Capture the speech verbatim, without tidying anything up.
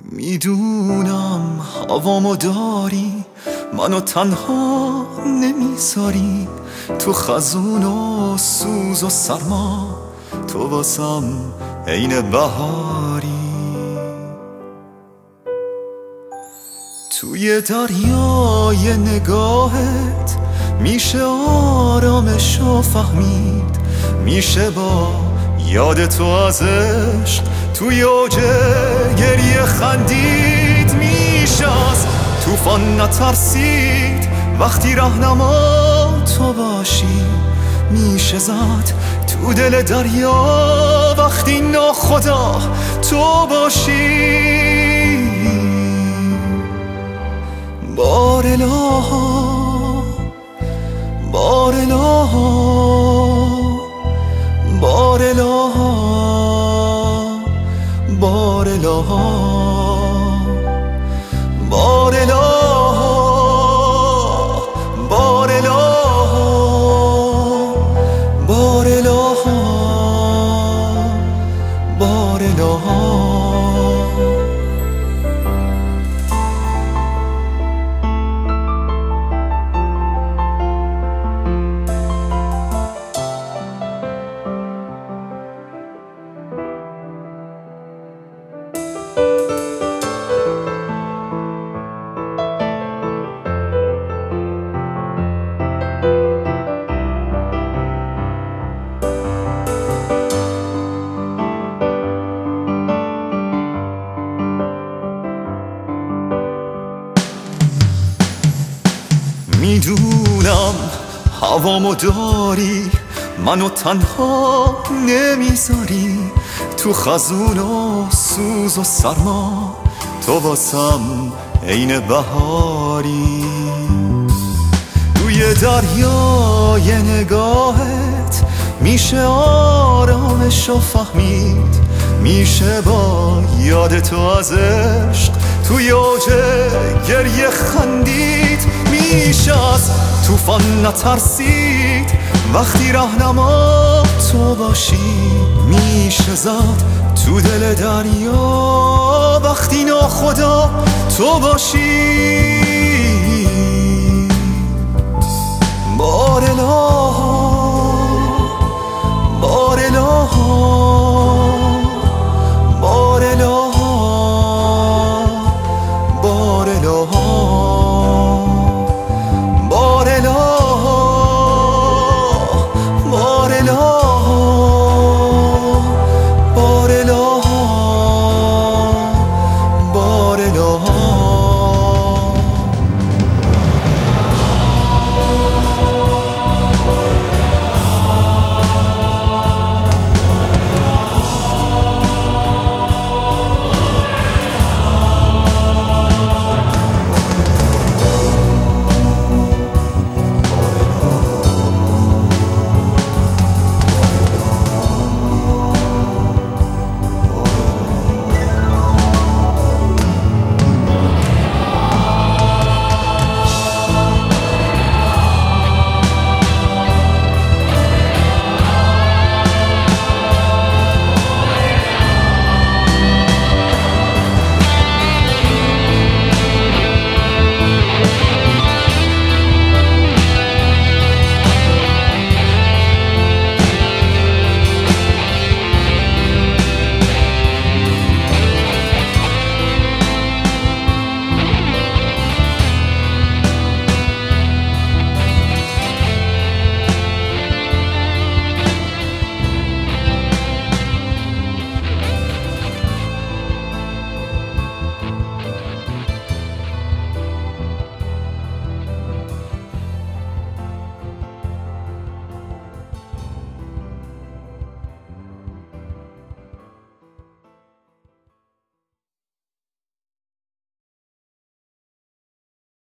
میدونم هوامو داری، منو تنها نمیذاری تو خزون و سوز و سرما. تو واسم عین بهاری، توی دریای نگاهت میشه آرامشو فهمید، میشه با یاد تو از عشق توی اوج گریه خندید، میشه از توفان نترسید وقتی راهنما تو باشی، میشه زد تو دل دریا وقتی ناخدا تو باشی. بارلا بارلا بارلا بارلا بارلا بارلا بارلا بارلا. میدونم هوامو داری، منو تنها نمیذاری تو خزون و سوز و سرما. تو واسم عین بهاری، توی دریای نگاهت میشه آرامشو فهمید، میشه با یاد تو از عشق توی اوج گریه خندید، میشه از توفان نترسید وقتی راهنما تو باشی، میشه زد تو دل دریا وقتی ناخدا تو باشی. بارلا بارلا